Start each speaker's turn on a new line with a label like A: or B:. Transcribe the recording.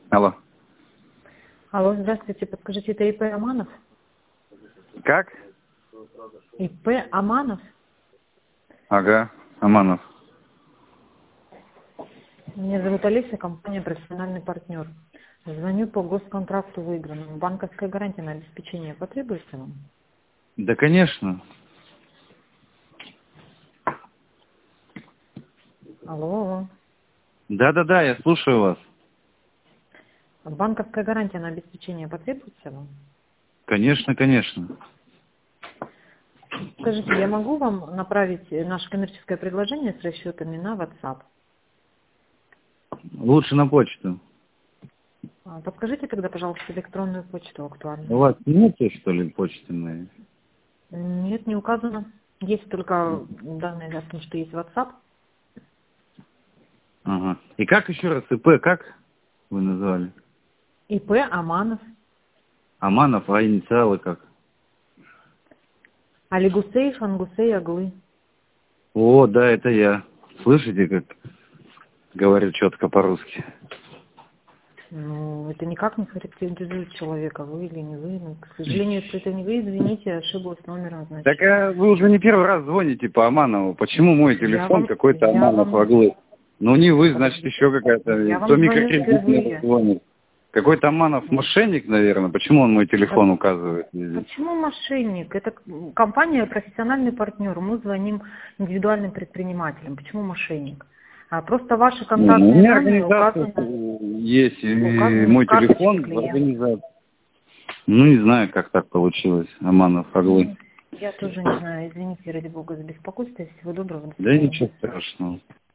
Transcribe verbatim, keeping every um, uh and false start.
A: Алло.
B: Алло, здравствуйте, подскажите, это ИП Аманов?
A: Как?
B: ИП Аманов?
A: Ага, Аманов.
B: Меня зовут Олеся, компания «Профессиональный партнер». Звоню по госконтракту выигранному. Банковская гарантия на обеспечение потребуется вам?
A: Да, конечно.
B: Алло.
A: Да-да-да, я слушаю вас.
B: Банковская гарантия на обеспечение потребуется вам?
A: Конечно, конечно.
B: Скажите, я могу вам направить наше коммерческое предложение с расчетами на WhatsApp?
A: Лучше на почту.
B: А, Подскажите тогда, пожалуйста, электронную почту
A: У
B: актуальную.
A: вас нет, что ли, почты моей?
B: Нет, не указано. Есть только данные о том, что есть WhatsApp.
A: Ага. И как еще раз ИП, как вы назвали?
B: ИП Аманов.
A: Аманов, а инициалы как?
B: Алигусей, Фангусей, Аглы.
A: О, да, это я. Слышите, как говорю четко по-русски?
B: Ну, это никак не характеризует человека, вы или не вы. Ну, к сожалению, если это не вы, извините, ошиблась номером, значит.
A: Так а вы уже не первый раз звоните по Аманову. Почему мой
B: Я
A: телефон
B: вам,
A: какой-то
B: я
A: Аманов
B: вам,
A: Аглы? Ну не вы, значит,
B: подождите,
A: еще какая-то.
B: я
A: То
B: вам звоню
A: микрокредитный
B: впервые.
A: звонит. Какой-то Аманов мошенник, наверное. Почему он мой телефон указывает везде?
B: Почему мошенник? Это компания «Профессиональный партнер». Мы звоним индивидуальным предпринимателям. Почему мошенник? А просто ваши
A: Не, ну, у
B: контактные
A: меня
B: данные
A: организация
B: указаны,
A: есть, и
B: указаны в
A: мой
B: карточке
A: телефон в
B: клиента.
A: организации. Ну, не знаю, как так получилось, Аманов Аглы.
B: Я тоже не знаю. Извините, ради бога, за беспокойство. Всего доброго. До
A: Да
B: свидания.
A: ничего страшного.